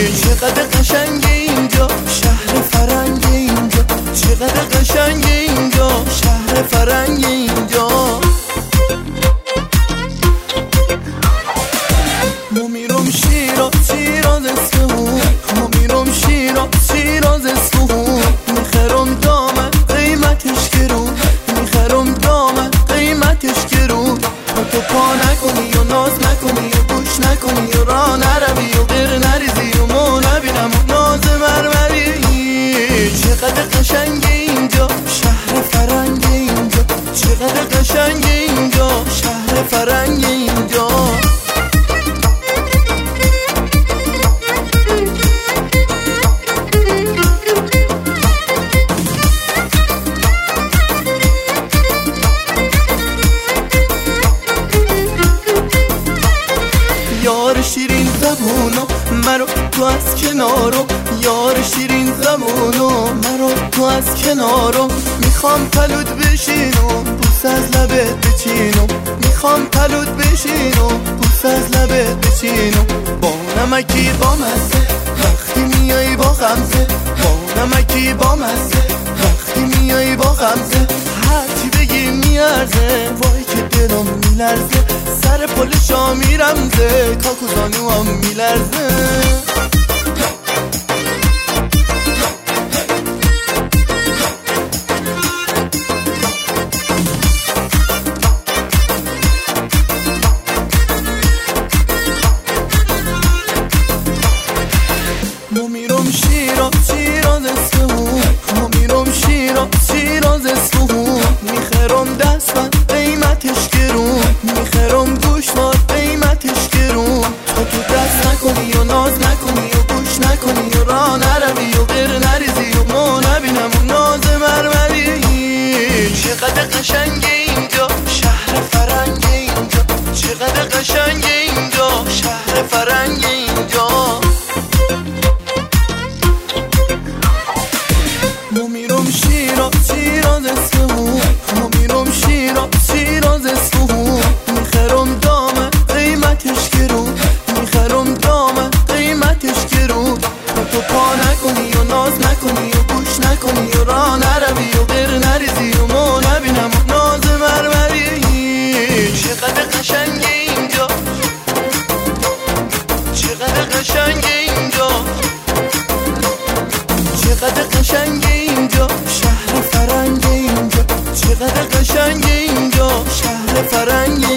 چقدر قشنگه اینجا شهر فرنگ اینجا، چقدر قشنگه اینجا شهر فرنگ اینجا. ما میرم شیراز اصفهون، ما میرم شیراز اصفهون. میخرم دامن قیمتش گرون، میخرم دامن قیمتش گرون. تو پا نکنی و ناز نکنی و گوش نکنی و راه نروی و غیر نریزی و ما نبینم و ناز مرمری. چقدر قشنگه اینجا شهر فرنگ اینجا، چقدر قشنگه اینجا شهر فرنگ اینجا. یار شیرین زبونو مرو تو از کنارو، یار شیرین زبونو مرو تو از کنارو. میخوام پلود بشینو بوس از لبت بچینو، میخوام پلود بشینو بوس از لبت بچینو. با نمکی با مزه وقتی میای با غمزه، با نمکی با مزه وقتی میای با غمزه. هرچی بگی میارزه وای که دلم میلرزه، سر پل شامی رمزه کاکو زانو هم میلرزه. ما میرم شیراز اصفهون، ما میرم شیراز اصفهون. میخرم دستبند قیمتش گرون، میخرم گوشوار قیمتش گرون. تو دست نکنی و ناز نکنی و گوش نکنی و راه نروی و غیر نریزی و ما نبینم و ناز مرمری. چقدر قشنگه اینجا شهر فرنگ اینجا، چقدر قشنگه اینجا شهر فرنگ اینجا. ما میرم شیراز اصفهون، ما میرم شیراز اصفهون. میخرم دامن قیمتش گرون، میخرم دامن قیمتش گرون. تو پا نکنی و ناز نکنی و گوش نکنی و راه نروی و غیر نریزی و ما نبینم و ناز مرمری. چقدر قشنگه اینجا، چقدر قشنگه اینجا، چقدر قشنگه اینجا شهر فرنگ اینجا، چقدر قشنگه اینجا شهر فرنگ